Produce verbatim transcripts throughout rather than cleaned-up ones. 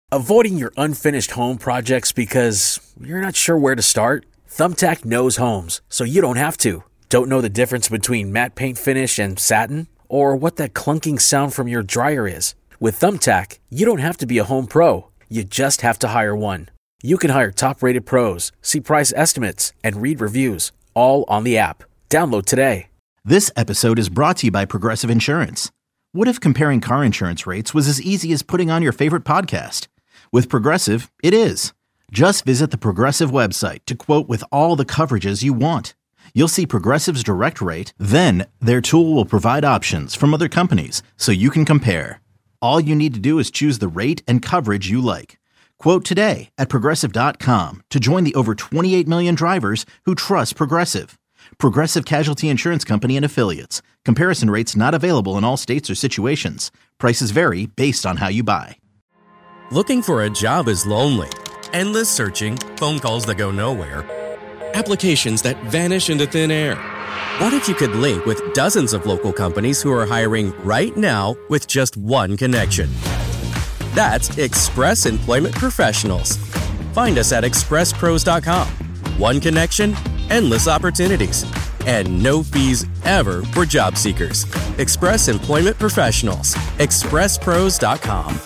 Avoiding your unfinished home projects because you're not sure where to start? Thumbtack knows homes, so you don't have to. Don't know the difference between matte paint finish and satin? Or what that clunking sound from your dryer is? With Thumbtack, you don't have to be a home pro. You just have to hire one. You can hire top-rated pros, see price estimates, and read reviews, all on the app. Download today. This episode is brought to you by Progressive Insurance. What if comparing car insurance rates was as easy as putting on your favorite podcast? With Progressive, it is. Just visit the Progressive website to quote with all the coverages you want. You'll see Progressive's direct rate, then their tool will provide options from other companies so you can compare. All you need to do is choose the rate and coverage you like. Quote today at Progressive dot com to join the over twenty-eight million drivers who trust Progressive. Progressive Casualty Insurance Company and Affiliates. Comparison rates not available in all states or situations. Prices vary based on how you buy. Looking for a job is lonely. Endless searching, phone calls that go nowhere, applications that vanish into thin air. What if you could link with dozens of local companies who are hiring right now with just one connection? That's Express Employment Professionals. Find us at express pros dot com. One connection, endless opportunities, and no fees ever for job seekers. Express Employment Professionals. express pros dot com.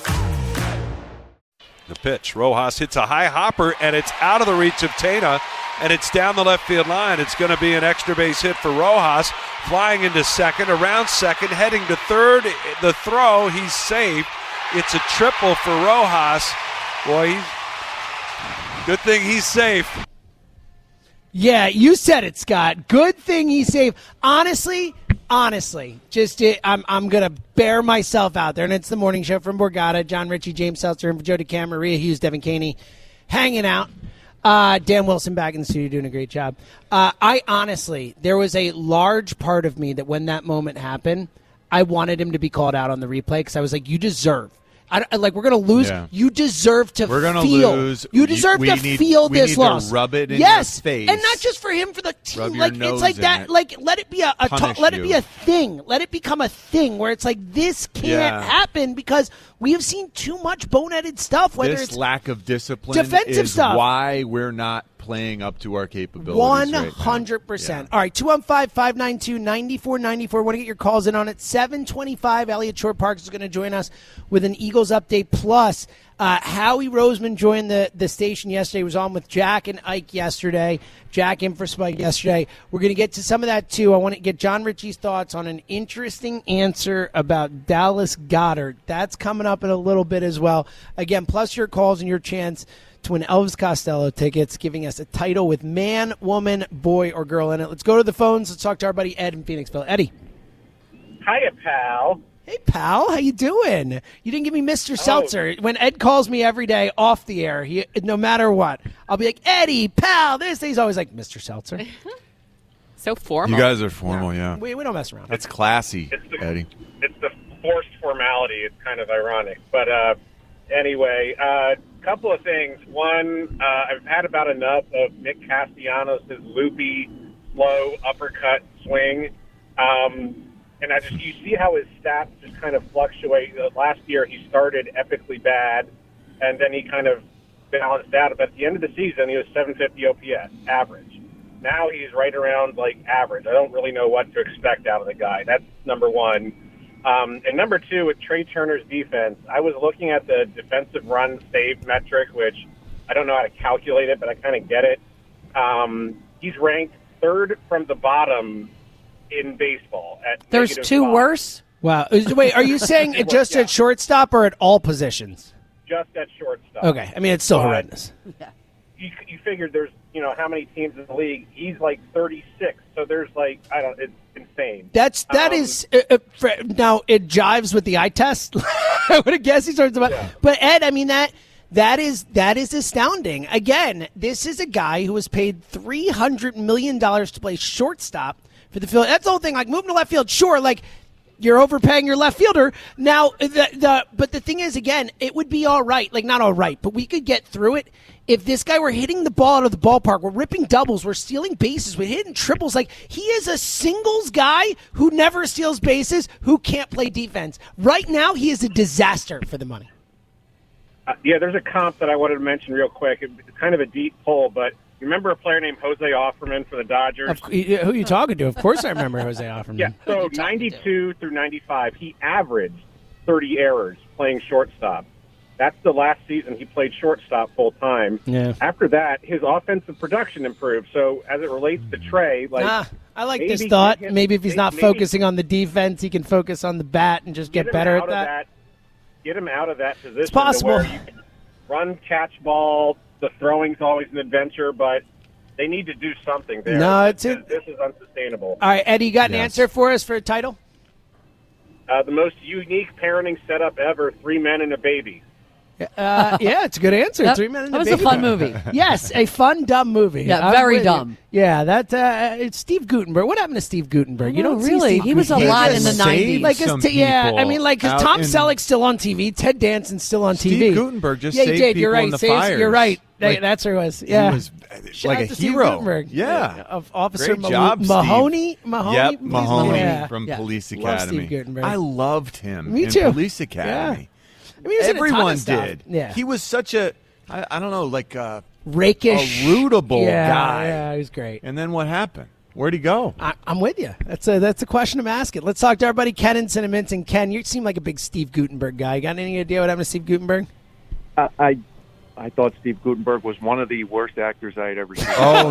The pitch. Rojas hits a high hopper, and it's out of the reach of Tena, and it's down the left field line. It's going to be an extra base hit for Rojas. Flying into second, around second, heading to third. The throw, he's safe. It's a triple for Rojas. Boy, he's, good thing he's safe. Yeah, you said it, Scott. Good thing he's safe. Honestly, honestly, just it, I'm I'm gonna bear myself out there, and it's the morning show from Borgata. John Ritchie, James Seltzer, and Jody Cam, Maria Hughes, Devin Caney, hanging out. Uh, Dan Wilson back in the studio doing a great job. Uh, I honestly, there was a large part of me that when that moment happened, I wanted him to be called out on the replay because I was like, you deserve. I, like, we're going to lose. Yeah. You deserve to we're gonna feel. Lose. You deserve we to need, feel we this need loss. To rub it in yes. your face. And not just for him, for the team. Rub like your it's like that. It. Like let it be a, a ta- let you. it be a thing. Let it become a thing where it's like this can't yeah. happen because we have seen too much boneheaded stuff. Whether this it's lack of discipline defensive is stuff. Why we're not playing up to our capabilities. One right hundred percent. Yeah. All right, two one five, five nine two, nine four nine four. Want to get your calls in on it? seven twenty-five. Elliot Shore Parks is going to join us with an Eagles update. Plus, uh, Howie Roseman joined the, the station yesterday. He was on with Jack and Ike yesterday. Jack in for Spike yesterday. We're going to get to some of that, too. I want to get John Ritchie's thoughts on an interesting answer about Dallas Goedert. That's coming up in a little bit as well. Again, plus your calls and your chance to win Elvis Costello tickets, giving us a title with man, woman, boy, or girl in it. Let's go to the phones. Let's talk to our buddy Ed in Phoenixville. Eddie. Hiya, pal. Hey, pal. How you doing? You didn't give me Mister Oh. Seltzer. When Ed calls me every day off the air, he, no matter what, I'll be like, Eddie, pal, this. He's always like, Mister Seltzer. So formal. You guys are formal, yeah. We, we don't mess around. That's classy, it's the, Eddie. It's the forced formality. It's kind of ironic. But uh, anyway, a uh, couple of things. One, uh, I've had about enough of Nick Castellanos' loopy, slow uppercut swing. Um, and I just you see how his stats just kind of fluctuate. Uh, last year he started epically bad, and then he kind of balanced out. But at the end of the season, he was seven fifty O P S, average. Now he's right around, like, average. I don't really know what to expect out of the guy. That's number one. Um, and number two, with Trey Turner's defense, I was looking at the defensive run save metric, which I don't know how to calculate it, but I kind of get it. Um, he's ranked third from the bottom in baseball. At There's two five. worse? Wow. Wait, are you saying it just yeah. at shortstop or at all positions? Just at shortstop. Okay. I mean, it's still But horrendous. Yeah. You, you figured there's, you know, how many teams in the league? He's like thirty-six. So there's like, I don't, it's insane. That's, that um, is, uh, uh, for, now it jives with the eye test. I would have guessed he starts about, Yeah. but Ed, I mean, that, that is, that is astounding. Again, this is a guy who was paid three hundred million dollars to play shortstop for the field. That's the whole thing. Like, moving to left field, sure, like, you're overpaying your left fielder. Now, the, the but the thing is, again, it would be all right. Like, not all right, but we could get through it if this guy were hitting the ball out of the ballpark. We're ripping doubles. We're stealing bases. We're hitting triples. Like, he is a singles guy who never steals bases, who can't play defense. Right now, he is a disaster for the money. Uh, Uh, yeah, there's a comp that I wanted to mention real quick. It's kind of a deep pull, but you remember a player named Jose Offerman for the Dodgers? Of, who are you talking to? Of course I remember Jose Offerman. Yeah, so ninety-two through ninety-five, he averaged thirty errors playing shortstop. That's the last season he played shortstop full time. Yeah. After that, his offensive production improved. So as it relates to Trey, like ah, I like maybe this thought. he can- Maybe if he's not maybe- focusing on the defense, he can focus on the bat and just get, him better out at of that. Get him out of that position. It's possible. To where you can run, catch ball. The throwing's always an adventure, but they need to do something there. No, it's this, it. this is unsustainable. All right, Eddie, you got an Yes. answer for us for a title? Uh, the most unique parenting setup ever: three men and a baby. Uh, yeah, it's a good answer. Yep. Three Men and That a was Baby. a fun movie. Yes, a fun, dumb movie. Yeah, I'm very with you. dumb. Yeah, that uh, it's Steve Gutenberg. What happened to Steve Gutenberg? You Oh, don't see really? Steve He was a Gutenberg. lot He in the just nineties. saved Like, his some t- yeah, people I mean, like, 'cause out Tom in- Selleck's still on T V, Ted Danson's still on T V. Steve Gutenberg just yeah, he saved did. You're people right. in the Saves- fires. You're right. Like, That's who it was. Yeah, He was Shout like out a to Steve hero. Gutenberg. Yeah. of Officer Great Mal- job, Steve. Mahoney. Mahoney. Yep, He's Mahoney yeah. from Yeah. Police Love Academy. Steve Gutenberg. I loved him Me in too. Police Academy. I mean, he was in a ton of Everyone stuff. did. Yeah, He was such a, I, I don't know, like a, rakish, a rootable yeah, guy. Yeah, he was great. And then what happened? Where'd he go? I, I'm with you. That's a that's a question I'm asking. Let's talk to our buddy Ken in Cinnaminton. Ken, you seem like a big Steve Gutenberg guy. You got any idea what happened to Steve Gutenberg? I, I I thought Steve Gutenberg was one of the worst actors I had ever seen. Oh,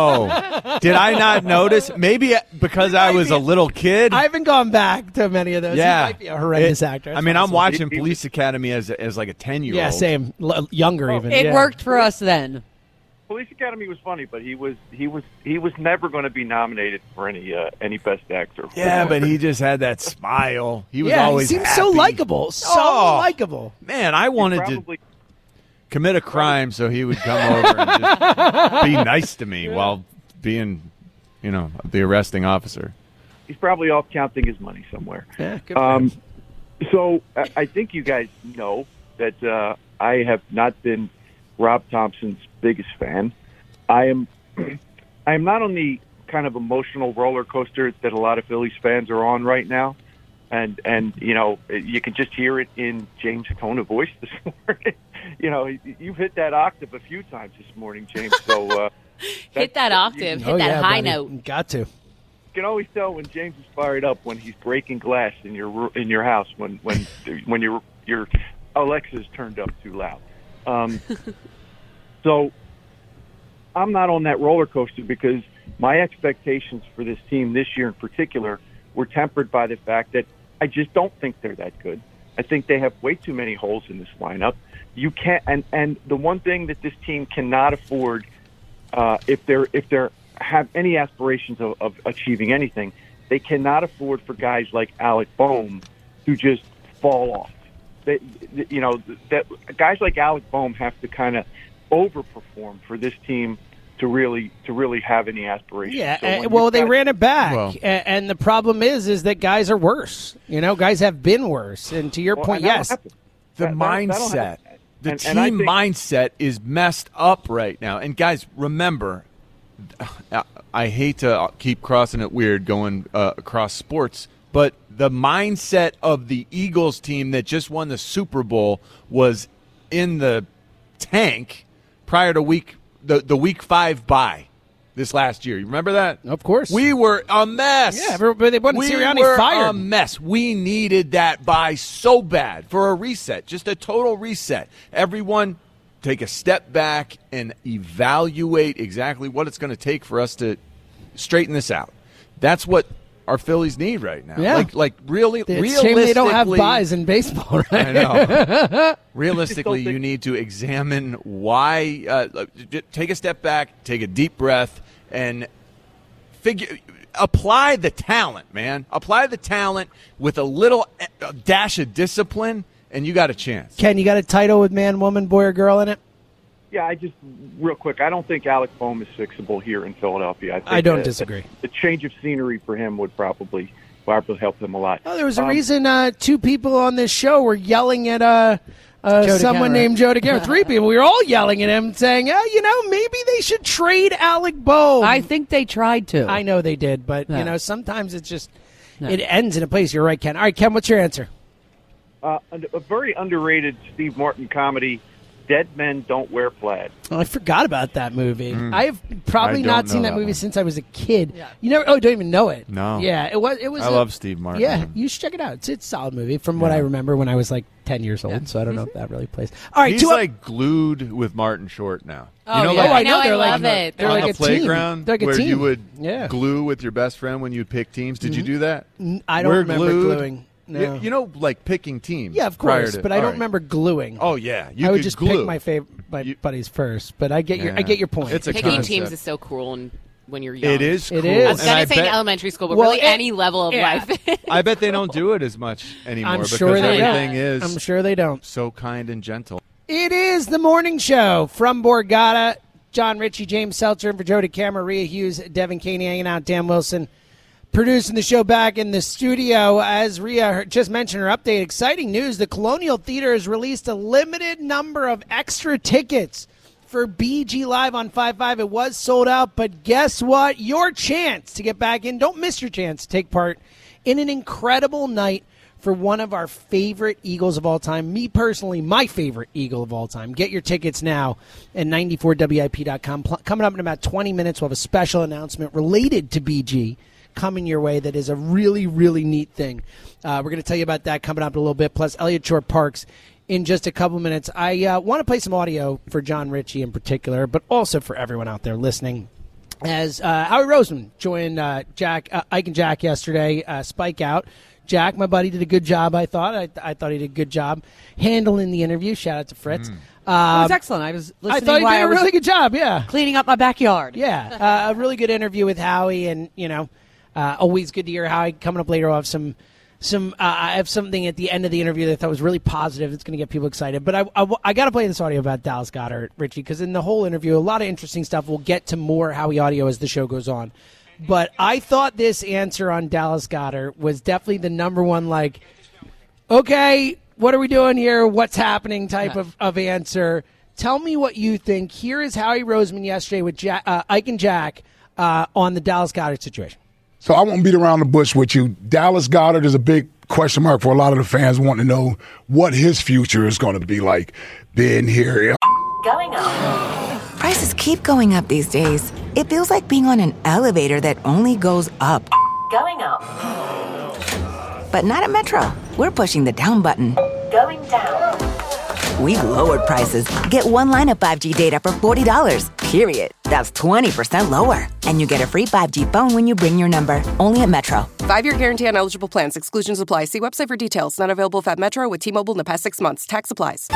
no. Did I not notice? Maybe because I was a little kid. I haven't gone back to many of those. yeah. He might be a horrendous It- actor. I That's mean, I'm possible. watching Police Academy as as like a ten-year-old. Yeah, same. L- younger even. It yeah. worked for us then. Police Academy was funny, but he was he was he was never going to be nominated for any uh, any best actor. Yeah, but he just had that smile. He was Yeah, always he seems happy. so likable. So Oh. likable. Man, I wanted to probably commit a crime so he would come over and just be nice to me while being, you know, the arresting officer. he's probably off counting his money somewhere. Yeah, good for Um, him. so I, I think you guys know that uh, I have not been Rob Thompson's biggest fan. I am. I am not on the kind of emotional roller coaster that a lot of Phillies fans are on right now, and and you know you can just hear it in James' tone of voice this morning. You know, you've hit that octave a few times this morning, James. So uh, Hit that octave. Hit Oh, that yeah, high buddy. note. Got to. You can always tell when James is fired up when he's breaking glass in your ro- in your house when when when your your Alexa's turned up too loud. Um, so I'm not on that roller coaster because my expectations for this team this year in particular were tempered by the fact that I just don't think they're that good. I think they have way too many holes in this lineup. You can't, and, and the one thing that this team cannot afford, uh, if they're if they're have any aspirations of, of achieving anything, they cannot afford for guys like Alec Boehm to just fall off. They, you know, that guys like Alec Boehm have to kind of overperform for this team to really to really have any aspirations. Yeah, So uh, when well, you've they got- ran it back, Well- a- and the problem is, is that guys are worse. You know, guys have been worse. And to your Well, point, and that'll yes, happen. The That- that'll- that'll mindset. happen. The And- team and I think- mindset is messed up right now. And guys, remember, I- I hate to keep crossing it weird going uh, across sports, but the mindset of the Eagles team that just won the Super Bowl was in the tank prior to week the, the week five bye this last year. You remember that? Of course. We were a mess. Yeah, everybody- they wanted we Sirianni were fired. a mess. We needed that bye so bad for a reset, just a total reset. Everyone take a step back and evaluate exactly what it's going to take for us to straighten this out. That's what our Phillies need right now. Yeah. Like, like really, it's a realistically, shame they don't have buys in baseball, right? I know. Realistically, you need to examine why. Uh, j- take a step back, take a deep breath, and figure. Apply the talent, man. Apply the talent with a little a dash of discipline, and you got a chance. Ken, you got a title with man, woman, boy, or girl in it? Yeah, I just real quick. I don't think Alec Boehm is fixable here in Philadelphia. I, think I don't that- disagree. The change of scenery for him would probably probably help him a lot. Oh, there was a Um, reason uh, two people on this show were yelling at uh, uh, Joe someone DeCamera. named Joe DeCamera. Three people. We were all yelling at him, saying, "Oh, you know, maybe they should trade Alec Boehm." I think they tried to. I know they did, but Yeah. you know, sometimes it's just Yeah. it ends in a place. You're right, Ken. All right, Ken, what's your answer? Uh, a very underrated Steve Martin comedy Dead Men Don't Wear Plaid. Oh, I forgot about that movie. Mm. I've probably I don't not seen know that that movie one. since I was a kid. Yeah. You never? Oh, don't even know it? No. Yeah, it was. It was. I a- love Steve Martin. Yeah, you should check it out. It's it's a solid movie from what Yeah. I remember when I was like ten years old. So I don't know if that really plays. All right, He's two up- like glued with Martin Short now. Oh, you know, yeah. like, Oh, I know. I They're like love it. They're on like the a team. playground They're like a where team. you would yeah. glue with your best friend when you'd pick teams. Did you do that? N- I don't We're remember glued. gluing. No. You, you know, like picking teams. yeah, of prior course, to- but I all don't right. remember gluing. Oh yeah, you I would could just glue. pick my favorite my You- buddies first. But I get your I Yeah. get your point. It's a Picking concept. teams is so cruel and when you're young. It is. It Cool. is. I was And going I to say in bet- elementary school, but Well, really it- any level of yeah. life. I bet they don't do it as much anymore I'm because sure they everything don't. is I'm sure they don't. so kind and gentle. It is the morning show from Borgata. John Ritchie, James Seltzer, and for Jody Cameron, Maria Hughes, Devin Caney hanging out, Dan Wilson producing the show back in the studio. As Rhea just mentioned her update, exciting news. The Colonial Theater has released a limited number of extra tickets for B G Live on five five. It was sold out, but guess what? Your chance to get back in. Don't miss your chance to take part in an incredible night for one of our favorite Eagles of all time. Me personally, my favorite Eagle of all time. Get your tickets now at ninety-four W I P dot com. Pl- coming up in about twenty minutes, we'll have a special announcement related to B G coming your way that is a really, really neat thing. Uh, we're going to tell you about that coming up in a little bit, plus Elliott Shore Parks in just a couple minutes. I uh, want to play some audio for John Ritchie in particular, but also for everyone out there listening. As uh, Howie Roseman joined uh, Jack, uh, Ike and Jack yesterday, uh, Spike out. Jack, my buddy, did a good job, I thought. I, I thought he did a good job handling the interview. Shout out to Fritz. It Um, was excellent. I was I listening thought he while did I a was really good job, yeah. cleaning up my backyard. Yeah, uh, a really good interview with Howie, and, you know, uh, always good to hear Howie. Coming up later, I'll have some, some. Uh, I have something at the end of the interview that I thought was really positive. It's going to get people excited. But I, I, I got to play this audio about Dallas Goedert, Richie, because in the whole interview, a lot of interesting stuff. We'll get to more Howie audio as the show goes on. But I thought this answer on Dallas Goedert was definitely the number one, like, okay, what are we doing here? What's happening type of, of answer. Tell me what you think. Here is Howie Roseman yesterday with Jack, uh, Ike and Jack uh, on the Dallas Goedert situation. So I won't beat around the bush with you. Dallas Goedert is a big question mark for a lot of the fans wanting to know what his future is going to be like being here. Going up. Prices keep going up these days. It feels like being on an elevator that only goes up. Going up. But not at Metro. We're pushing the down button. Going down. We've lowered prices. Get one line of five G data for forty dollars, period. That's twenty percent lower. And you get a free five G phone when you bring your number. Only at Metro. Five-year guarantee on eligible plans. Exclusions apply. See website for details. Not available at Metro with T-Mobile in the past six months. Tax applies.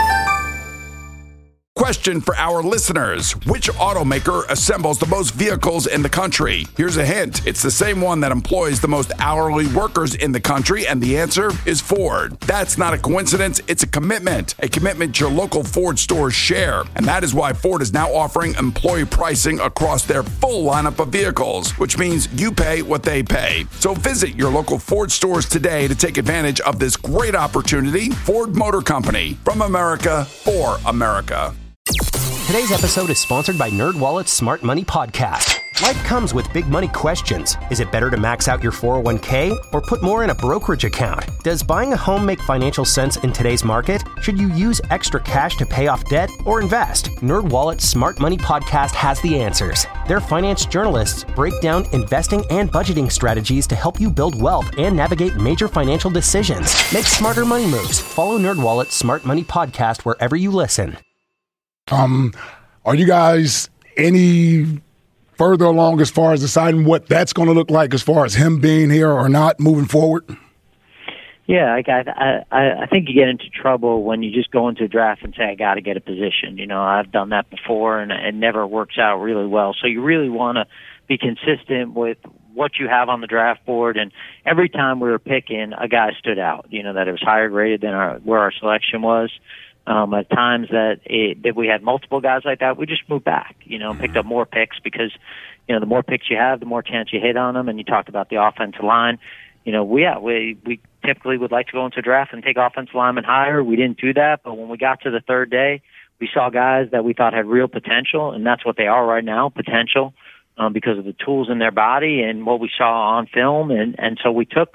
Question for our listeners. Which automaker assembles the most vehicles in the country? Here's a hint. It's the same one that employs the most hourly workers in the country, and the answer is Ford. That's not a coincidence. It's a commitment. A commitment your local Ford stores share. And that is why Ford is now offering employee pricing across their full lineup of vehicles, which means you pay what they pay. So visit your local Ford stores today to take advantage of this great opportunity. Ford Motor Company. From America, for America. Today's episode is sponsored by NerdWallet's Smart Money Podcast. Life comes with big money questions. Is it better to max out your four oh one k or put more in a brokerage account? Does buying a home make financial sense in today's market? Should you use extra cash to pay off debt or invest? NerdWallet's Smart Money Podcast has the answers. Their finance journalists break down investing and budgeting strategies to help you build wealth and navigate major financial decisions. Make smarter money moves. Follow NerdWallet's Smart Money Podcast wherever you listen. Um, are you guys any further along as far as deciding what that's going to look like as far as him being here or not moving forward? Yeah, like I, I, I think you get into trouble when you just go into a draft and say, I got to get a position. You know, I've done that before, and it never works out really well. So you really want to be consistent with what you have on the draft board. And every time we were picking, a guy stood out, you know, that it was higher graded than our, where our selection was. Um, at times that it, that we had multiple guys like that, we just moved back, you know, picked up more picks because, you know, the more picks you have, the more chance you hit on them. And you talked about the offensive line. You know, we, yeah, we, we typically would like to go into a draft and take offensive linemen higher. We didn't do that, but when we got to the third day, we saw guys that we thought had real potential, and that's what they are right now, potential, um, because of the tools in their body and what we saw on film. And, and so we took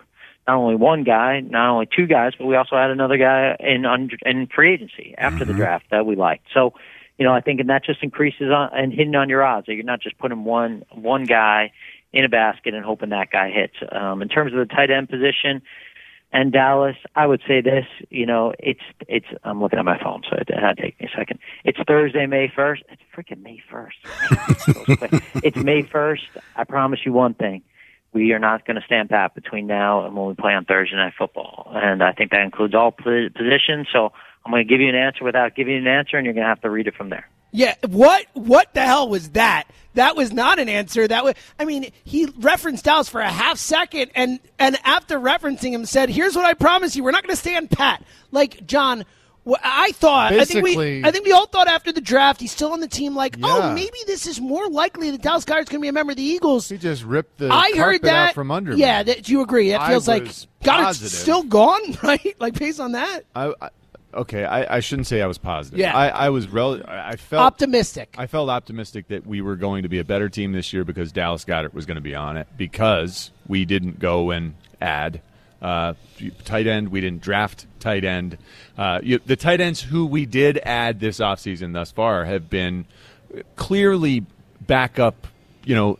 not only one guy, not only two guys, but we also had another guy in under, in free agency after mm-hmm. the draft that we liked. So, you know, I think and that just increases on, and hitting on your odds. That you're not just putting one one guy in a basket and hoping that guy hits. Um, in terms of the tight end position and Dallas, I would say this. You know, it's it's. I'm looking at my phone, so it had to take me a second. It's Thursday, May first. It's freaking May first. It's May first. I promise you one thing. We are not going to stand pat between now and when we play on Thursday Night Football. And I think that includes all positions. So I'm going to give you an answer without giving you an answer, and you're going to have to read it from there. Yeah, what what the hell was that? That was not an answer. That was, I mean, he referenced Dallas for a half second, and, and after referencing him said, here's what I promise you, we're not going to stand pat. Like, John, I thought, Basically, I think we I think we all thought after the draft, he's still on the team, like, yeah. oh, maybe this is more likely that Dallas Goedert's going to be a member of the Eagles. He just ripped the I carpet heard that, out from under me. Yeah, that, do you agree? That feels like Goedert's positive. still gone, right? Like, based on that? I, I Okay, I, I shouldn't say I was positive. Yeah. I, I was rel- I felt optimistic. I felt optimistic that we were going to be a better team this year because Dallas Goedert was going to be on it, because we didn't go and add uh, tight end. We didn't draft tight end. Uh, you, the tight ends who we did add this offseason thus far have been clearly backup, you know,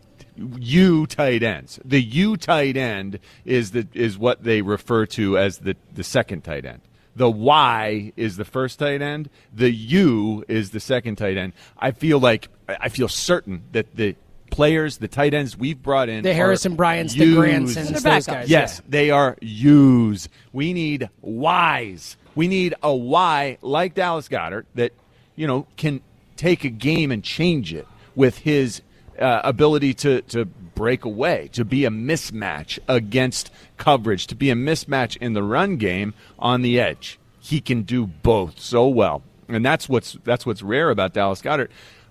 U tight ends. The U tight end is the is what they refer to as the, the second tight end. The Y is the first tight end. The U is the second tight end. I feel like I feel certain that the players, the tight ends we've brought in, the Harrison Bryants, the Gransons, those guys. Yes, yeah. They are U's. We need Y's. We need a Y like Dallas Goedert that, you know, can take a game and change it with his uh, ability to to break away, to be a mismatch against coverage, to be a mismatch in the run game on the edge. He can do both so well, and that's what's that's what's rare about Dallas Goedert.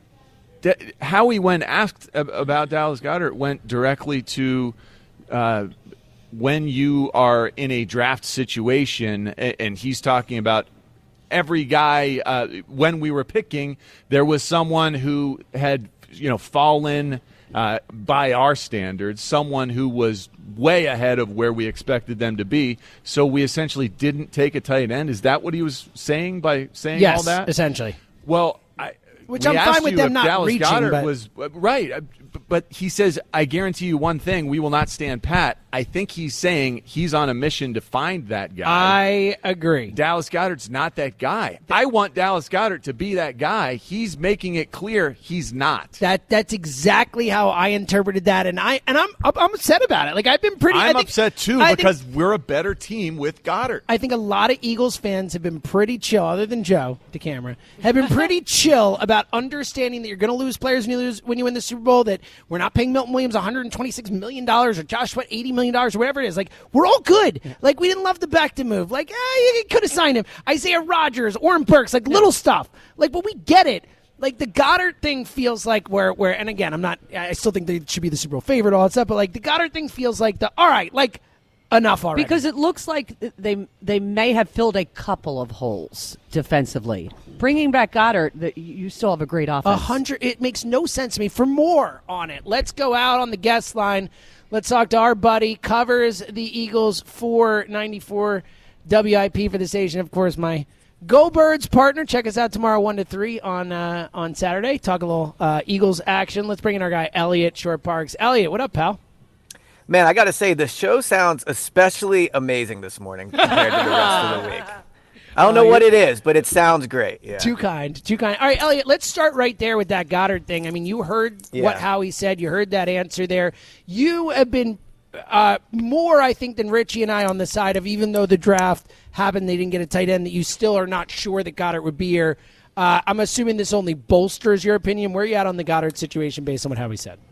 D- Howie, when asked about Dallas Goedert, went directly to uh, when you are in a draft situation, and he's talking about every guy. Uh, when we were picking, there was someone who had, you know, fallen uh, by our standards, someone who was way ahead of where we expected them to be. So we essentially didn't take a tight end. Is that what he was saying by saying yes, all that? Essentially. Well, I, which I'm fine with them not Dallas reaching. Goedert But... was right, but he says, "I guarantee you one thing: we will not stand pat." I think he's saying he's on a mission to find that guy. I agree. Dallas Goedert's not that guy. I want Dallas Goedert to be that guy. He's making it clear he's not. That that's exactly how I interpreted that, and I and I'm I'm upset about it. Like I've been pretty. I'm I think, upset too I because think, we're a better team with Goedert. I think a lot of Eagles fans have been pretty chill, other than Joe DeCamera, have been pretty chill about understanding that you're going to lose players when you lose when you win the Super Bowl. That we're not paying Milton Williams one hundred twenty-six million dollars or Josh Sweat eighty million dollars or whatever it is. Like we're all good. Like we didn't love the Becton move. Like eh, you could have signed him. Isaiah Rodgers, Oren Burks, like little stuff. Like but we get it. Like the Goedert thing feels like where where and again I'm not. I still think they should be the Super Bowl favorite, all that stuff. But like the Goedert thing feels like the all right. Like. Enough already. Because it looks like they they may have filled a couple of holes defensively. Bringing back Goedert, the, you still have a great offense. A hundred. It makes no sense to me. For more on it, let's go out on the guest line. Let's talk to our buddy, covers the Eagles for ninety-four W I P for the station. Of course, my Go Birds partner. Check us out tomorrow, one to three on uh, on Saturday. Talk a little uh, Eagles action. Let's bring in our guy Elliot Short Parks. Elliot, what up, pal? Man, I got to say, the show sounds especially amazing this morning compared to the rest of the week. I don't know what it is, but it sounds great. Yeah. Too kind, too kind. All right, Elliot, let's start right there with that Goedert thing. I mean, you heard yeah. what Howie said. You heard that answer there. You have been uh, more, I think, than Richie and I on the side of even though the draft happened, they didn't get a tight end, that you still are not sure that Goedert would be here. Uh, I'm assuming this only bolsters your opinion. Where are you at on the Goedert situation based on what Howie said?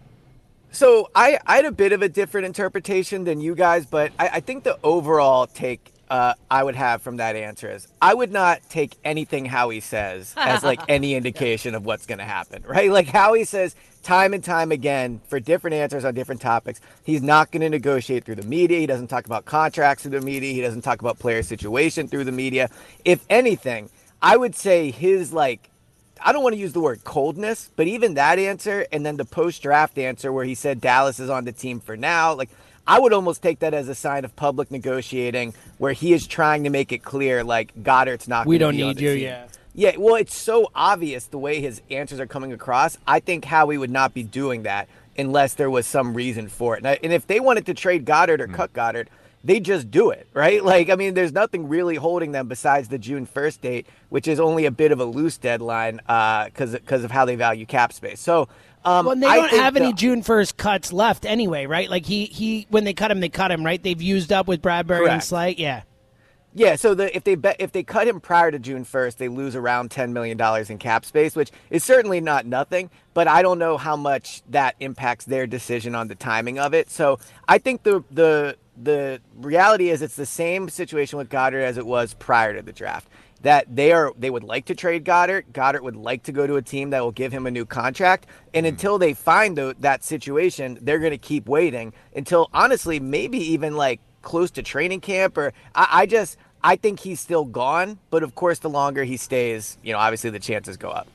So I, I had a bit of a different interpretation than you guys, but I, I think the overall take uh, I would have from that answer is I would not take anything Howie says as like any indication of what's going to happen, right? Like Howie says time and time again for different answers on different topics, he's not going to negotiate through the media. He doesn't talk about contracts through the media. He doesn't talk about player situation through the media. If anything, I would say his like, I don't want to use the word coldness, but even that answer and then the post-draft answer where he said Dallas is on the team for now, like I would almost take that as a sign of public negotiating where he is trying to make it clear, like, Goddard's not We gonna don't be on need the you, team. yeah. Yeah, well, it's so obvious the way his answers are coming across. I think Howie would not be doing that unless there was some reason for it. And, I, and if they wanted to trade Goddard or mm. cut Goddard, they just do it, right? Like, I mean, there's nothing really holding them besides the June first date, which is only a bit of a loose deadline because uh, because of how they value cap space. So, um, well, and they I don't have the, any June first cuts left anyway, right? Like he he when they cut him, they cut him, right? They've used up with Bradbury correct. and Slate, yeah. Yeah, so the, if they bet, if they cut him prior to June first, they lose around ten million dollars in cap space, which is certainly not nothing, but I don't know how much that impacts their decision on the timing of it. So I think the the the reality is it's the same situation with Goddard as it was prior to the draft. That they are they would like to trade Goddard. Goddard would like to go to a team that will give him a new contract. And until they find the, that situation, they're going to keep waiting until, honestly, maybe even like close to training camp. Or I, I just I think he's still gone. But of course, the longer he stays, you know, obviously the chances go up.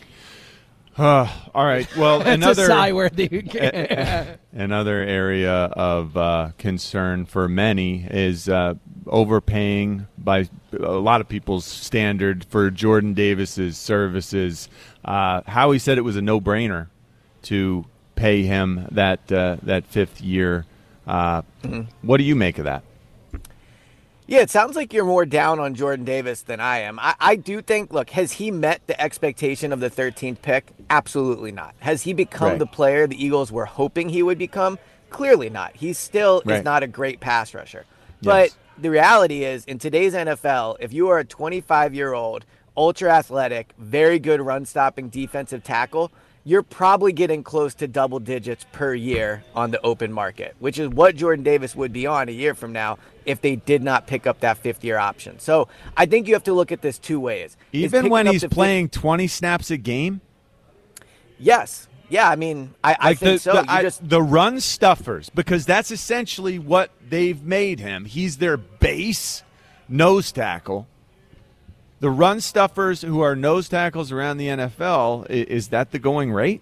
Uh, all right. Well, another a sigh worthy. a, another area of uh, concern for many is uh, overpaying by a lot of people's standard for Jordan Davis's services. Uh, Howie said it was a no-brainer to pay him that uh, that fifth year. Uh, mm-hmm. What do you make of that? Yeah, it sounds like you're more down on Jordan Davis than I am. I, I do think, look, has he met the expectation of the thirteenth pick? Absolutely not. Has he become right. the player the Eagles were hoping he would become? Clearly not. He still right. is not a great pass rusher. Yes. But the reality is, in today's N F L, if you are a twenty-five-year-old, ultra-athletic, very good run-stopping defensive tackle, you're probably getting close to double digits per year on the open market, which is what Jordan Davis would be on a year from now if they did not pick up that fifth-year option. So I think you have to look at this two ways. Even when he's playing fifth- twenty snaps a game? Yes. Yeah, I mean, I, I like think the, so. The, you I, just the run stuffers, because that's essentially what they've made him. He's their base nose tackle. The run stuffers who are nose tackles around the N F L, is that the going rate?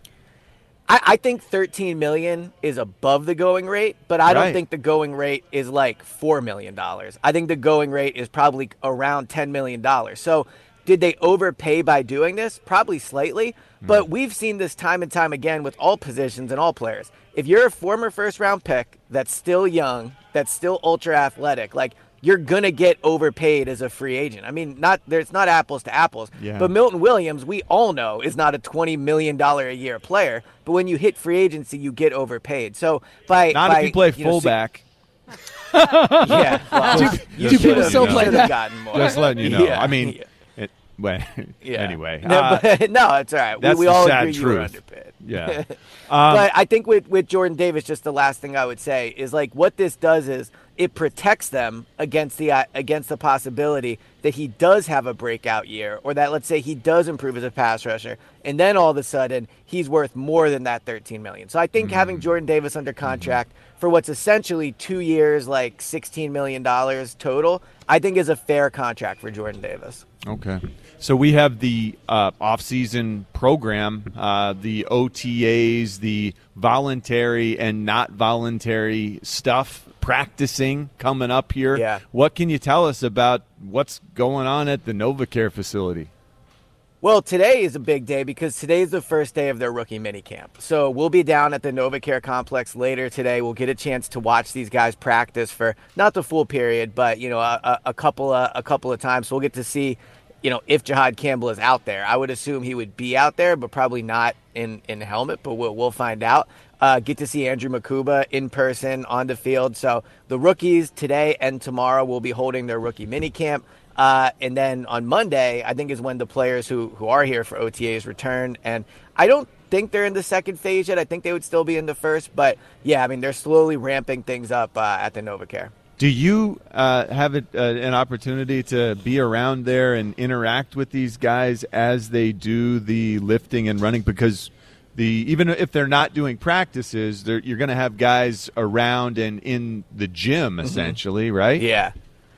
I, I think thirteen million dollars is above the going rate, but I right. don't think the going rate is like four million dollars. I think the going rate is probably around ten million dollars. So did they overpay by doing this? Probably slightly, mm. but we've seen this time and time again with all positions and all players. If you're a former first-round pick that's still young, that's still ultra-athletic, like – you're going to get overpaid as a free agent. I mean, not there's not apples to apples. Yeah. But Milton Williams, we all know, is not a twenty million dollars a year player. But when you hit free agency, you get overpaid. So by Not by, if you play you know, fullback. So, yeah. Well, do, you do people still know. play that? Gotten more. Just letting you know. Yeah. I mean, yeah. it, well, yeah. anyway. No, uh, but, no, it's all right. That's we we the all sad agree truth. you were underpaid. Yeah. Um, but I think with, with Jordan Davis, just the last thing I would say is like what this does is it protects them against the uh, against the possibility that he does have a breakout year, or that let's say he does improve as a pass rusher, and then all of a sudden he's worth more than that thirteen million dollars. So I think mm-hmm. having Jordan Davis under contract mm-hmm. for what's essentially two years, like sixteen million dollars total, I think is a fair contract for Jordan Davis. Okay. So we have the uh, off-season program, uh, the O T As, the voluntary and not voluntary stuff, practicing coming up here. Yeah. What can you tell us about what's going on at the NovaCare facility? Well, today is a big day because today is the first day of their rookie minicamp. So we'll be down at the NovaCare complex later today. We'll get a chance to watch these guys practice for not the full period, but you know, a, a couple of a couple of times. So we'll get to see, you know, if Jihad Campbell is out there. I would assume he would be out there, but probably not in in helmet. But we'll we'll find out. Uh, get to see Andrew Makuba in person on the field. So the rookies today and tomorrow will be holding their rookie minicamp. Uh, and then on Monday, I think is when the players who, who are here for O T As return. And I don't think they're in the second phase yet. I think they would still be in the first. But, yeah, I mean, they're slowly ramping things up uh, at the NovaCare. Do you uh, have it, uh, an opportunity to be around there and interact with these guys as they do the lifting and running? Because the even if they're not doing practices, you're going to have guys around and in the gym, essentially, mm-hmm. right? Yeah.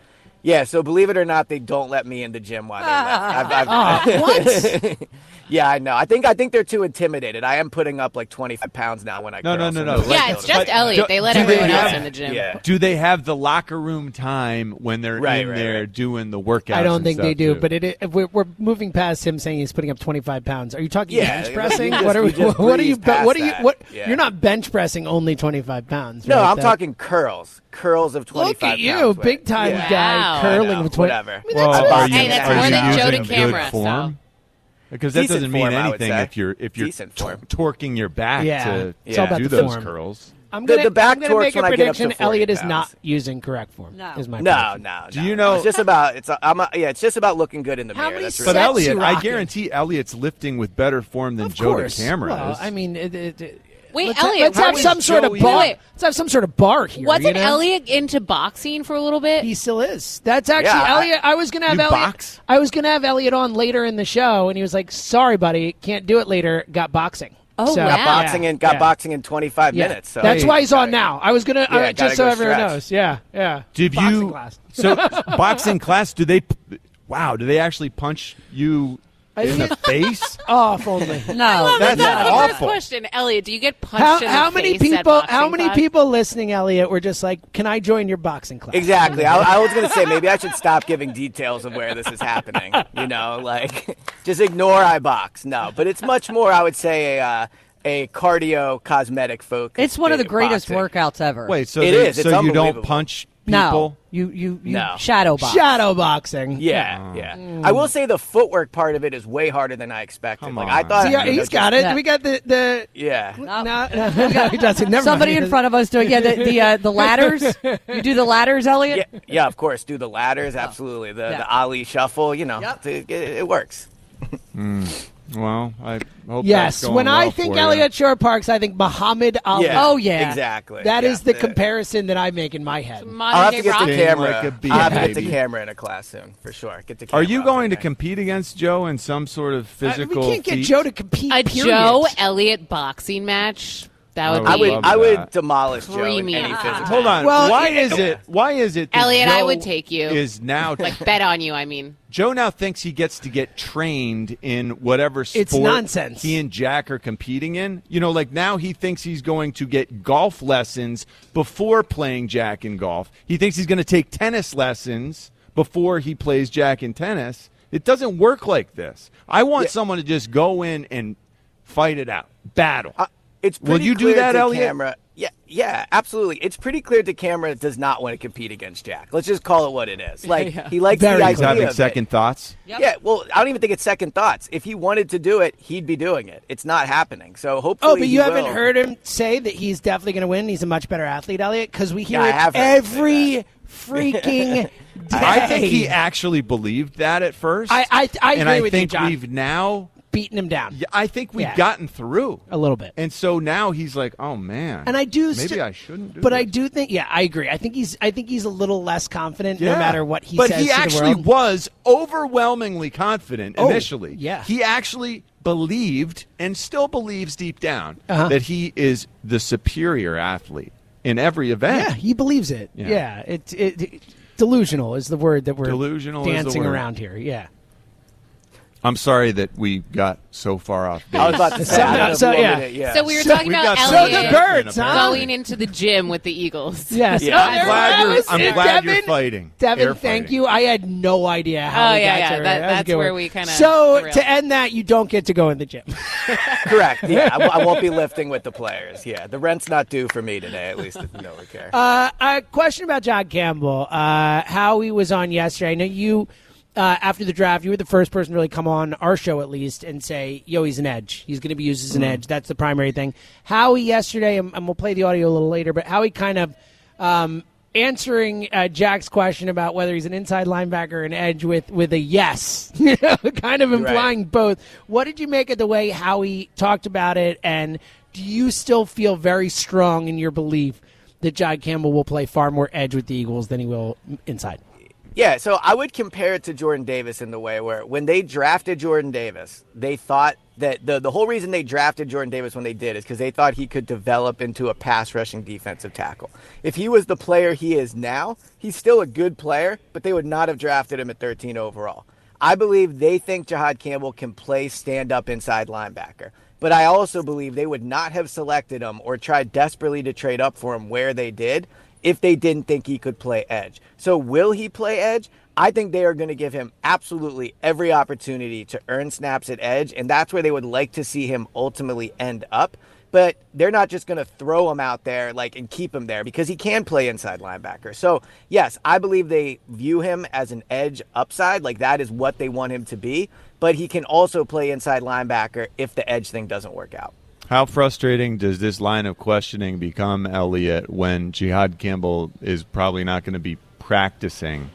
Yeah, so believe it or not, they don't let me in the gym while they're left. I've, I've, Oh, what? Yeah, I know. I think I think they're too intimidated. I am putting up like twenty-five pounds now when I No, curl, no, no, so no. nobody Yeah, knows it's just about it. Elliot. They let do everyone they else have- in the gym. Yeah. Do they have the locker room time when they're Right, in right, there right. doing the workouts? I don't and think they stuff, do, too? but it, it, we're, we're moving past him saying he's putting up twenty-five pounds. Are you talking Yeah, bench you pressing? just- what are you just what are you? breeze past What are you? that. What? Yeah. You're not bench pressing only twenty-five pounds. No, right? I'm That- talking curls. Curls of twenty-five Look at you, pounds. big time Yeah. guy, Wow. curling I know, with twenty. whatever. I mean, Well, that's are awesome. you, Hey, that's are more you than Joe using to camera, good form? so. Because that Decent doesn't mean form, I would anything say. if you're if you're Decent t- form. torquing your back Yeah, to, it's to all about do the those form. curls. I'm The- gonna, the back I'm gonna torques make a when I get up to prediction. forty Elliot is pounds. not using correct form. No. Is my No, prediction. no, Do no, you no. know- It's just about it's. A, I'm a, yeah, it's just about looking good in the How mirror. many That's sets But really you Elliot, I rocking? guarantee Elliot's lifting with better form than Of Joe course. to camera well, is. I mean, it, it, it, Wait, let's, Elliot, let's how have is some sort of Joey- bar. Wait. Let's have some sort of bar here. Wasn't you know? Elliot into boxing for a little bit? He still is. That's actually Yeah, I- Elliot. I, was gonna have You Elliot. box? I was gonna have Elliot on later in the show, and he was like, "Sorry, buddy, can't do it later. Got boxing." Oh, So- wow. got boxing in got Yeah. boxing in twenty-five Yeah. minutes. So That's Hey, why he's on gotta- now. I was gonna Yeah, uh, gotta just so go everyone stretch. knows. Yeah, yeah. Did Boxing you class. so boxing class? Do they? Wow, do they actually punch you I in the think- face? Oh, if only. No, That's That's my first awful. question. Elliot, do you get punched How, in the how many face at people? boxing How many class? people listening, Elliot, were just like, "Can I join your boxing class?" Exactly. I, I was going to say maybe I should stop giving details of where this is happening. You know, like just ignore I box. No, but it's much more. I would say a uh, a cardio cosmetic focus. It's one of the greatest boxing. workouts ever. Wait, so It they, is. It's so you don't unbelievable. punch no, people? you you you No. shadow box. Shadow boxing. Yeah, yeah. I will say the footwork part of it is way harder than I expected. Come like on. I thought. See, you know, he's just- got it. Yeah. We got the the. Yeah. No, no, he doesn't. Never Somebody mind. in front of us doing yeah the the, uh, the ladders. You do the ladders, Elliot. Yeah, yeah, of course. Do the ladders, absolutely. The Yeah. the Ali shuffle, you know, Yep. it, it, it works. Well, I hope Yes, that's going when I well think for you. Elliot Shore Parks, I think Muhammad Ali. Yeah, Oh, yeah. exactly. That yeah. is the Uh, comparison that I make in my head. I'll have to get the Rocky. camera. Like a bee, I'll have to get baby. the camera in a class soon, for sure. Get the Are camera you up going in to there. compete against Joe in some sort of Uh, physical? we can't get feat? Joe to compete. A period. Joe Elliott boxing match. That would I I be. would, love I would that. demolish Joe in Premium. any physical. Hold on. Well, why yeah. is it? Why is it? that Elliot, I Joe would take you. Is now like bet on you. I mean, Joe now thinks he gets to get trained in whatever sport It's nonsense. he and Jack are competing in. You know, like now he thinks he's going to get golf lessons before playing Jack in golf. He thinks he's going to take tennis lessons before he plays Jack in tennis. It doesn't work like this. I want Yeah. someone to just go in and fight it out, battle. Uh, It's Will pretty you do clear that, to Elliot? Camera. Yeah, yeah, absolutely. It's pretty clear to camera does not want to compete against Jack. Let's just call it what it is. Like Yeah. he likes Very the He's idea having of second it. thoughts. Yeah, well, I don't even think it's second thoughts. If he wanted to do it, he'd be doing it. It's not happening. So hopefully, Oh, but you he haven't will. heard him say that he's definitely going to win. He's a much better athlete, Elliot, because we hear Yeah, I it have heard him say every freaking day. I think he actually believed that at first. I I, I and agree I with think you, John. we've now. Beaten him down Yeah, I think we've Yeah. gotten through a little bit. and so now he's like, "Oh man!" And I do, maybe st- I shouldn't. Do but I this. do think, yeah, I agree. I think he's, I think he's a little less confident, Yeah. no matter what he but says. he to the actually world. was overwhelmingly confident Oh, initially. yeah. he actually believed and still believes deep down Uh-huh. that he is the superior athlete in every event. Yeah, he believes it. Yeah. Yeah, it, it, it- delusional is the word that we're Delusional is the dancing word. around here. Yeah. I'm sorry that we got so far off base. I was about to say, So- I would have so, loved yeah. it, yeah. so we were So- talking we about got So Elliot the birds, huh? going into the gym with the Eagles. Yes. Yeah. Oh, I'm there- glad that you're, was I'm it. glad you're Devin, fighting. Devin, Air thank fighting. you. I had no idea how Oh, we yeah, got yeah. to That- that was a that's good where one. we kinda So derailed. to end that, you don't get to go in the gym. Correct. Yeah, I, w- I won't be lifting with the players. Yeah, the rent's not due for me today. At least if you know we care. Uh, a question about John Campbell. Uh, how he was on yesterday. I know you, uh, after the draft, you were the first person to really come on our show at least and say, yo, he's an edge. He's going to be used as an Mm-hmm. edge. That's the primary thing. How he yesterday, and, and we'll play the audio a little later, but how he kind of um, answering uh, Jack's question about whether he's an inside linebacker or an edge with, with a yes, kind of implying both. What did you make of the way how he talked about it, and do you still feel very strong in your belief that John Campbell will play far more edge with the Eagles than he will inside? Yeah, so I would compare it to Jordan Davis in the way where when they drafted Jordan Davis, they thought that the, the whole reason they drafted Jordan Davis when they did is because they thought he could develop into a pass rushing defensive tackle. If he was the player he is now, he's still a good player, but they would not have drafted him at thirteen overall. I believe they think Jihad Campbell can play stand-up inside linebacker. But I also believe they would not have selected him or tried desperately to trade up for him where they did if they didn't think he could play edge. So will he play edge? I think they are going to give him absolutely every opportunity to earn snaps at edge, and that's where they would like to see him ultimately end up. But they're not just going to throw him out there like and keep him there because he can play inside linebacker. So, yes, I believe they view him as an edge upside, like that is what they want him to be. But he can also play inside linebacker if the edge thing doesn't work out. How frustrating does this line of questioning become, Elliot, when Jihad Campbell is probably not going to be practicing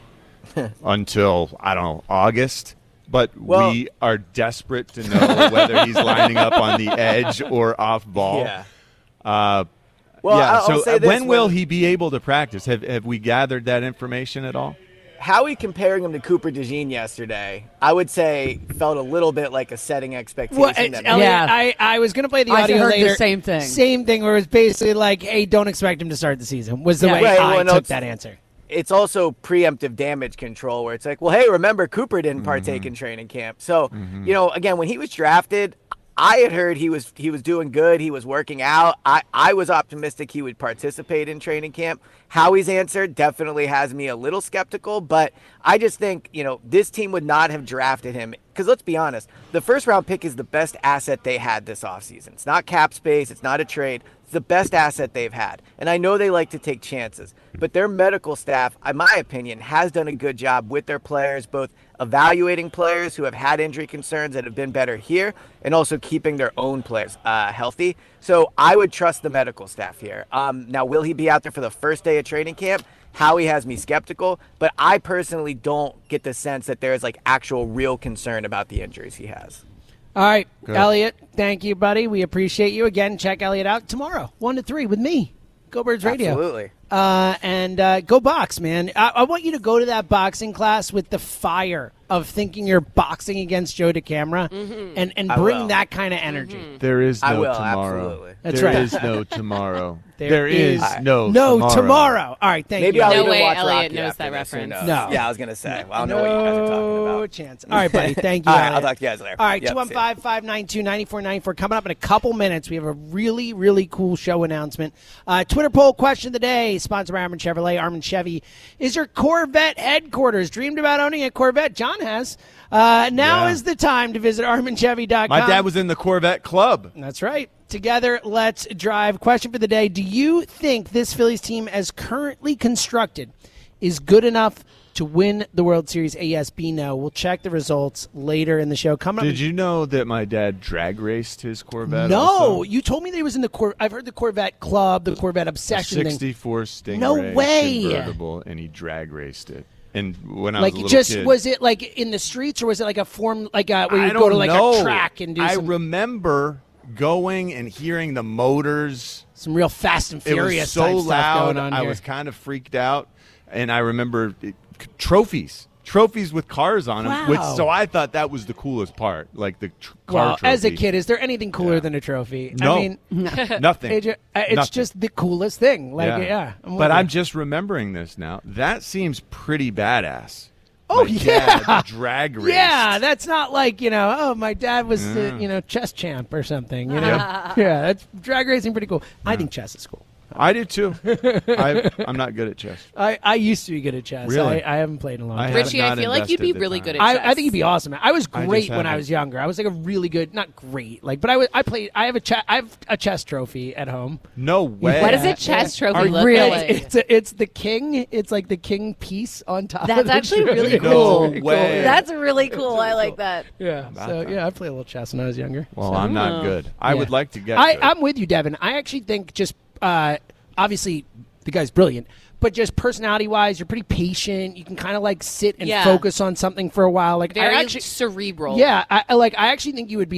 until, I don't know, August? But Well- we are desperate to know whether he's lining up on the edge or off ball. Yeah. Uh, Well, yeah. I'll so say uh, this, when will when- he be able to practice? Have have we gathered that information at all? Howie comparing him to Cooper DeJean yesterday, I would say felt a little bit like a setting expectation. Well, that it's- Elliot, Yeah. I, I was going to play the I audio heard the later. same thing. Same thing where it was basically like, hey, don't expect him to start the season, was the Yeah. way Right, I well, no, took it's- that answer. It's also preemptive damage control where it's like, well, hey, remember Cooper didn't partake in training camp. So, you know, again, when he was drafted, I had heard he was he was doing good. He was working out. I, I was optimistic he would participate in training camp. Howie's answer definitely has me a little skeptical, but I just think, you know, this team would not have drafted him because let's be honest, the first round pick is the best asset they had this offseason. It's not cap space. It's not a trade. It's the best asset they've had. And I know they like to take chances, but their medical staff, in my opinion, has done a good job with their players, both evaluating players who have had injury concerns that have been better here and also keeping their own players uh, healthy. So I would trust the medical staff here. Um, now, will he be out there for the first day of training camp? Howie has me skeptical, but I personally don't get the sense that there is like actual real concern about the injuries he has. All right, Good. Elliot, thank you, buddy. We appreciate you. Again, check Elliot out tomorrow, one to three with me, Go Birds Radio. Absolutely. Uh, and uh, go box, man. I-, I want you to go to that boxing class with the fire of thinking you're boxing against Joe DeCamara and, and I bring will. that kind of energy. There is no I will, tomorrow. absolutely. That's There right. is no tomorrow. There there is, is no No, tomorrow. tomorrow. All right, thank Maybe you. I'll No even way watch Elliot Rocky knows after that this, who reference. knows? No. Yeah, I was going to say. Well, I don't know what you guys are talking No about. chance. All right, buddy. Thank you. All right, Elliot. I'll talk to you guys later. All right, Yep, two one see five, five nine two, nine four nine four. Coming up in a couple minutes, we have a really, really cool show announcement. Uh, Twitter poll question of the day, sponsored by Armin Chevrolet. Armin Chevy is your Corvette headquarters. Dreamed about owning a Corvette? John has. Uh, now Yeah. is the time to visit armin chevy dot com. My dad was in the Corvette Club. That's right. Together, let's drive. Question for the day. Do you think this Phillies team, as currently constructed, is good enough to win the World Series? A yes, B no. We'll check the results later in the show. Coming Did up. you know that my dad drag raced his Corvette? No, also? you told me that he was in the Cor- I've heard the Corvette Club, the Corvette obsession thing. sixty-four Stingray No way. convertible, and he drag raced it. And when I Like was a little just kid, was it like in the streets or was it like a form like a, where you I go don't to like know. a track and do I some, remember going and hearing the motors. some real Fast and It Furious was so type stuff loud. going on I here. was kind of freaked out, and I remember it, trophies. Trophies with cars on them, Wow. which so I thought that was the coolest part, like the tr- car Well, trophy. as a kid, is there anything cooler than a trophy? No. I mean, Nothing. It ju- uh, it's Nothing. just the coolest thing. Like, yeah. I'm with but you. I'm just remembering this now. That seems pretty badass. Oh, My yeah. dad drag raced. Yeah, that's not like, you know, oh, my dad was, uh, Yeah. you know, chess champ or something. You know? Yeah. yeah, that's drag racing pretty cool. I think chess is cool. I do too. I, I'm not good at chess. I, I used to be good at chess. Really? I, I haven't played in a long I time. have Richie, I not feel like you'd be invested the really time. good at I, chess. I think you'd be awesome. I was I just great when I haven't. was younger. I was like a really good, not great, like, but I was. I played. I have a che- I have a chess trophy at home. No way. What does a chess trophy Are look really, like? It's a, it's the king. It's like the king piece on top. That's of the actually trophy. really No cool. Very way. That's really cool. I like that. Yeah. about So that? yeah, I played a little chess when I was younger. Well, So- I'm not good. I Yeah. would like to get. I, to it. I'm with you, Devin. I actually think just uh, obviously the guy's brilliant, but just personality wise, you're pretty patient. You can kind of like sit and Yeah. focus on something for a while. Like Very I actually, cerebral. yeah, I, I like. I actually think you would be a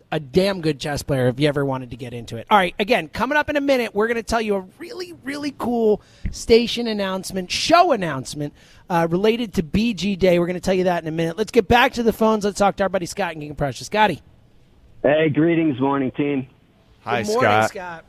a damn good chess player if you ever wanted to get into it. All right, again, coming up in a minute, we're going to tell you a really, really cool station announcement, show announcement uh, related to B G Day. We're going to tell you that in a minute. Let's get back to the phones. Let's talk to our buddy Scott and King of Prussia. Scotty. Hey, greetings, morning team. Hi, Good morning, Scott. Scott.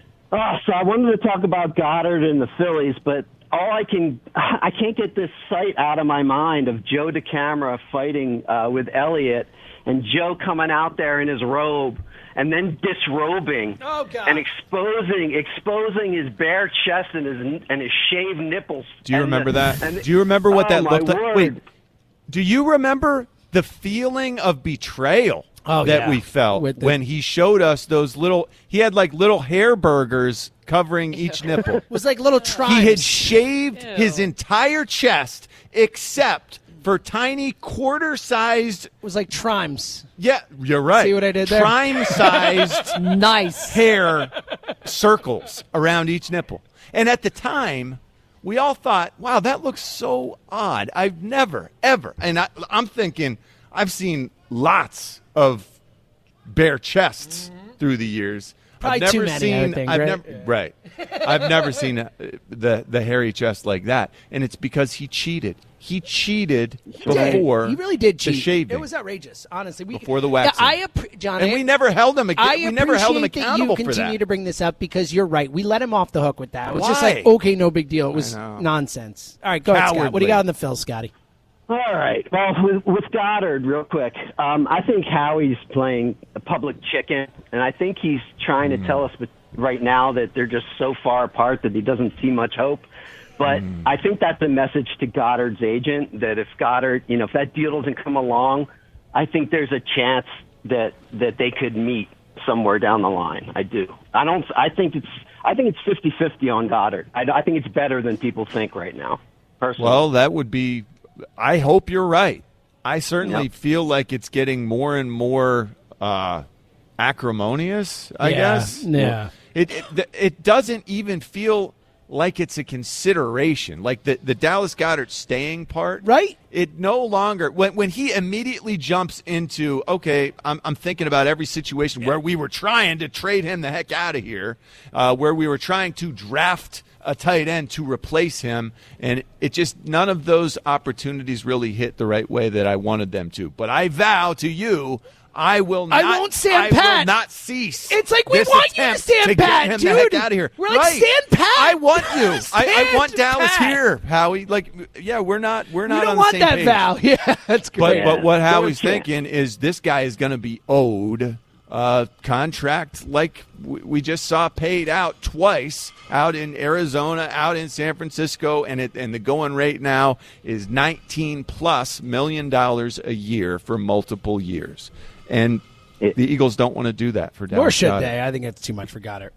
Oh, so I wanted to talk about Goddard and the Phillies, but all I can, I can't get this sight out of my mind of Joe DeCamara fighting uh, with Elliott, and Joe coming out there in his robe and then disrobing oh, God. and exposing exposing his bare chest and his and his shaved nipples. Do you And remember the- that? and- Do you remember what oh, that my looked like? word. Wait, do you remember the feeling of betrayal Oh, that yeah. we felt With the- when he showed us those little? He had like little hair burgers covering each nipple. It was like little tribes. He had shaved Ew. his entire chest except for tiny quarter-sized. It was like trimes. Yeah, you're right. See what I did there? Trime-sized Nice. hair circles around each nipple. And at the time, we all thought, wow, that looks so odd. I've never, ever. And I, I'm thinking, I've seen lots of bare chests through the years. Probably I've too never many, I would seen, think, I've right? never, right. I've never seen uh, the the hairy chest like that, and it's because he cheated. He cheated before He really did the cheat. shaving. It was outrageous, honestly. We, Before the waxing. Yeah, I appre- John, and I- we never held him. Ag- I we never held him appreciate that accountable you for continue that. to bring this up because you're right. We let him off the hook with that. It was just Why? like, okay, no big deal. It was I know. nonsense. All right, go ahead, Scott. What do Cowardly. you got on the fill, Scotty? All right. Well, with, with Goddard, real quick, um, I think Howie's playing a public chicken, and I think he's trying to tell us right now that they're just so far apart that he doesn't see much hope. But I think that's a message to Goddard's agent that if Goddard, you know, if that deal doesn't come along, I think there's a chance that that they could meet somewhere down the line. I do. I don't. I think it's. I think it's fifty-fifty on Goddard. I, I think it's better than people think right now. Personally. Well, that would be. I hope you're right. I certainly Yep. feel like it's getting more and more uh, acrimonious. I Yeah, guess. yeah. It, it it doesn't even feel like it's a consideration. Like the the Dallas Goedert staying part, right? It no longer when when he immediately jumps into okay, I'm I'm thinking about every situation where we were trying to trade him the heck out of here, uh, where we were trying to draft a tight end to replace him, and it just none of those opportunities really hit the right way that I wanted them to. But I vow to you, I will not. I won't stand I pat. will not cease. It's like we this want you to attempt stand to get pat, him dude. the heck out of here. We're like, right. stand pat. I want you. I, I want Stand Dallas pat. here, Howie. Like, yeah, we're not. We're not we don't on the want same that page. vow. Yeah, that's But great. but what Yeah. Howie's Yeah. thinking is this guy is going to be owed a contract like we we just saw paid out twice out in Arizona, out in San Francisco, and it and the going rate now is nineteen plus million dollars a year for multiple years, and the Eagles don't want to do that for Dallas. Nor should Goedert. they. I think it's too much for Goddard.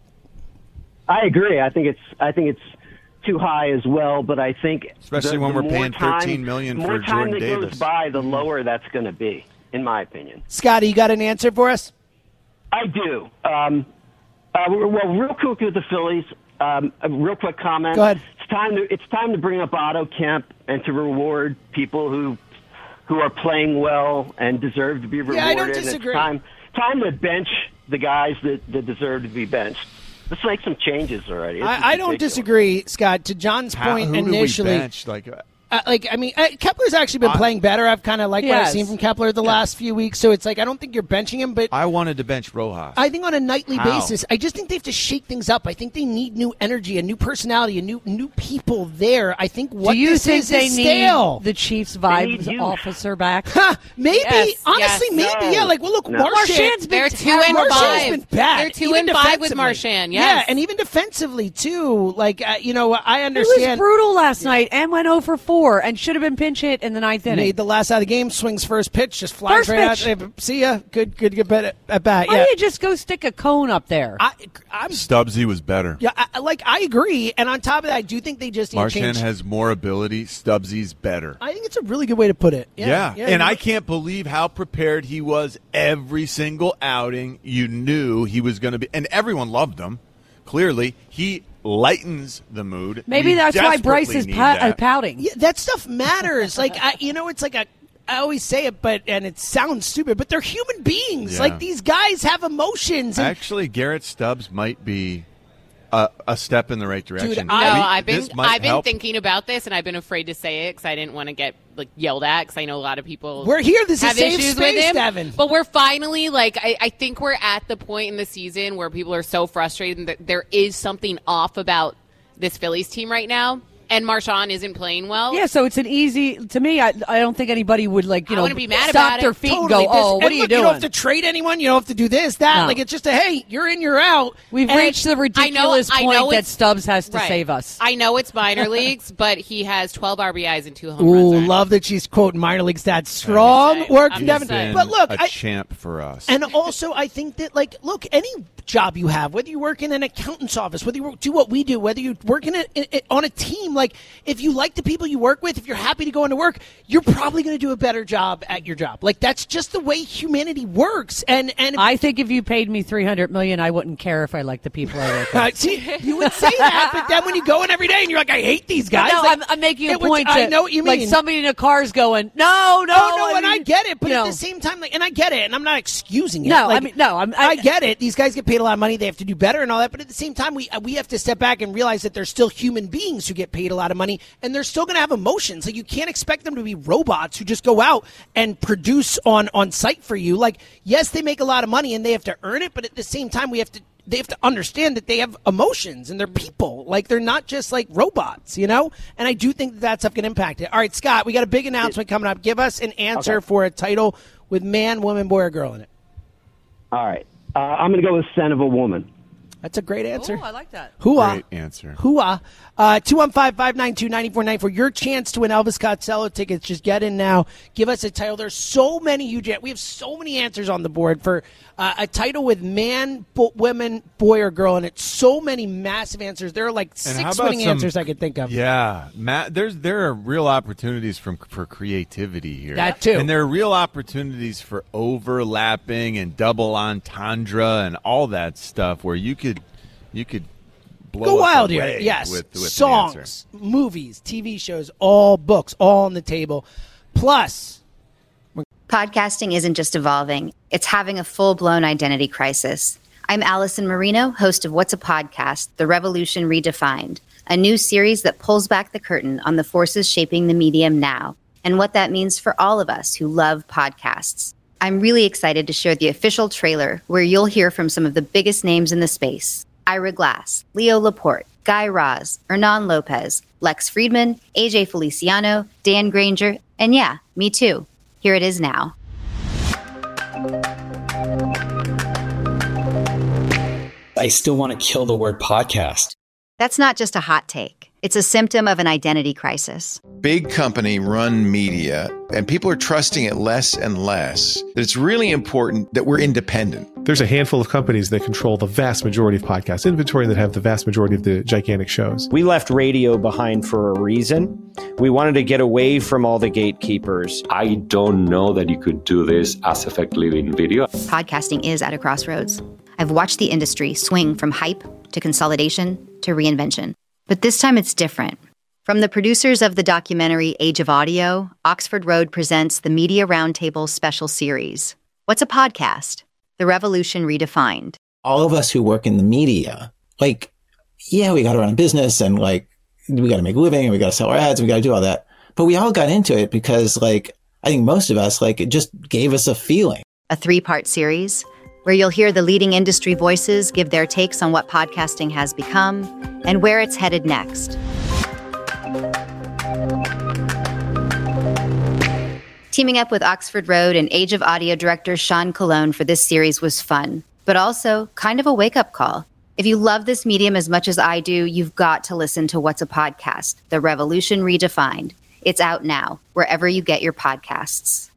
I agree. I think it's I think it's too high as well. But I think Especially the- when the we're more paying time- thirteen million the for more time Jordan that Davis. goes by, the lower that's going to be, in my opinion. Scotty, you got an answer for us? I do. Um, uh, well, real quick with the Phillies. Um, a real quick comment. Go ahead. It's time to it's time to bring up Otto Kemp and to reward people who who are playing well and deserve to be rewarded. Yeah, I don't And disagree. It's time time to bench the guys that, that deserve to be benched. Let's make some changes already. It's just I, I don't ridiculous. disagree, Scott. To John's How- point who do we initially, bench? Like, uh, Uh, like I mean, uh, Kepler's actually been I- playing better. I've kind of liked what I've Yes. seen from Kepler the last few weeks. So it's like I don't think you're benching him, but I wanted to bench Rojas. I think on a nightly How? basis, I just think they have to shake things up. I think they need new energy, a new personality, a new new people there. I think what Do you this think is they is need stale. the Chiefs need vibes you. officer back? Huh, maybe, Yes, honestly, yes. maybe, No. yeah. Like, well, look, No. Marchand, Marchand's been They're two terrible. and Marchand's five. been bad. They're two even and five with defensively. Marchand. Yeah, Yes. and even defensively too. Like, uh, you know, I He was understand. brutal last night and went oh for four and should have been pinch hit in the ninth inning. Made the last out of the game, swings first pitch, just flies First right pitch. out. Uh, See ya. Good, good, good bet at bat. Why Yeah, don't you just go stick a cone up there? I, I'm. Stubbsy was better. Yeah, I, like I agree. And on top of that, I do think they just need to Marchand change. has more ability. Stubbsy's better. I think it's a really good way to put it. Yeah, Yeah, and you I know- can't believe how prepared he was every single outing. You knew he was going to be, and everyone loved him. Clearly, he lightens the mood. Maybe We that's why Bryce desperately is need pa- uh, that. pouting. Yeah, that stuff matters. like I, you know, it's like a. I always say it, but and it sounds stupid, but they're human beings. Yeah. Like, these guys have emotions. And, Actually, Garrett Stubbs might be a, a step in the right direction. Dude, I, no, We- I've been this might I've been help. thinking about this, and I've been afraid to say it because I didn't want to get like yelled at. Because I know a lot of people. We're here. This is have safe issues space, with him. Devin. But we're finally like I, I think we're at the point in the season where people are so frustrated that there is something off about this Phillies team right now. And Marshawn isn't playing well. Yeah, so it's an easy to me. I, I don't think anybody would like you I know wouldn't be mad stop about their it. feet Totally. and go, oh, This- what and are you look, doing? You don't have to trade anyone. You don't have to do this, that. No. Like, it's just a, hey, you're in, you're out. We've And reached the ridiculous I know point that it's- Stubbs has to Right. save us. I know it's minor leagues, but he has twelve R B Is and two home Ooh, runs. love that she's quoting minor league stats. Strong work from He's Devin. been But look, a I, champ for us. and also I think that, like, look, any job you have, whether you work in an accountant's office, whether you do what we do, whether you work in a, in, in- on a team, like, if you like the people you work with, if you're happy to go into work, you're probably going to do a better job at your job. Like, that's just the way humanity works. And and I think if you paid me three hundred million, I wouldn't care if I liked the people I work with. Uh, see, you would say that, but then when you go in every day and you're like, I hate these guys. No, like, I'm, I'm making a it was- point. I to- know what you mean. Like somebody in a car's going, no, no, oh, no, and I mean, get it, but you at know. the same time, like, and I get it, and I'm not excusing it. No, Like, I mean, no, I'm, I, I, get it. These guys get paid a lot of money; they have to do better and all that. But at the same time, we we have to step back and realize that they're still human beings who get paid a lot of money, and they're still going to have emotions. Like, you can't expect them to be robots who just go out and produce on on site for you. Like, yes, they make a lot of money and they have to earn it, but at the same time, we have to. They have to understand that they have emotions and they're people. Like, they're not just like robots, you know? And I do think that that stuff can impact it. All right, Scott, we got a big announcement coming up. Give us an answer Okay. for a title with man, woman, boy, or girl in it. All right. Uh, I'm going to go with Son of a Woman. That's a great answer. Oh, I like that. Hooah. Great answer. Hooah. Uh, two one five, five nine two, nine four nine four. Your chance to win Elvis Costello tickets. Just get in now. Give us a title. There's so many huge. We have so many answers on the board for uh, a title with man, bo- women, boy, or girl, and it's so many massive answers. There are like And how six about winning some- answers I could think of. Yeah, Matt. There's there are real opportunities from for creativity here. That too. and there are real opportunities for overlapping and double entendre and all that stuff where you could you could blow Go us wild here. away Yes. with, with an Songs, answer. movies, T V shows, all books, all on the table. Plus, Podcasting isn't just evolving, it's having a full-blown identity crisis. I'm Allison Marino, host of What's a Podcast? The Revolution Redefined, a new series that pulls back the curtain on the forces shaping the medium now and what that means for all of us who love podcasts. I'm really excited to share the official trailer where you'll hear from some of the biggest names in the space. Ira Glass, Leo Laporte, Guy Raz, Hernan Lopez, Lex Friedman, A J Feliciano, Dan Granger, and yeah, me too. Here it is now. I still want to kill the word podcast. That's not just a hot take. It's a symptom of an identity crisis. Big company run media, and people are trusting it less and less. That it's really important that we're independent. There's a handful of companies that control the vast majority of podcast inventory that have the vast majority of the gigantic shows. We left radio behind for a reason. We wanted to get away from all the gatekeepers. I don't know that you could do this as effectively in video. Podcasting is at a crossroads. I've watched the industry swing from hype to consolidation to reinvention. But this time it's different. From the producers of the documentary Age of Audio, Oxford Road presents the Media Roundtable special series. What's a podcast? The Revolution Redefined. All of us who work in the media, like, yeah, we got to run a business and like, we got to make a living and we got to sell our ads and we got to do all that. But we all got into it because like, I think most of us, like, it just gave us a feeling. A three-part series where you'll hear the leading industry voices give their takes on what podcasting has become and where it's headed next. Teaming up with Oxford Road and Age of Audio director Sean Colon for this series was fun, but also kind of a wake-up call. If you love this medium as much as I do, you've got to listen to What's a Podcast? The Revolution Redefined. It's out now, wherever you get your podcasts.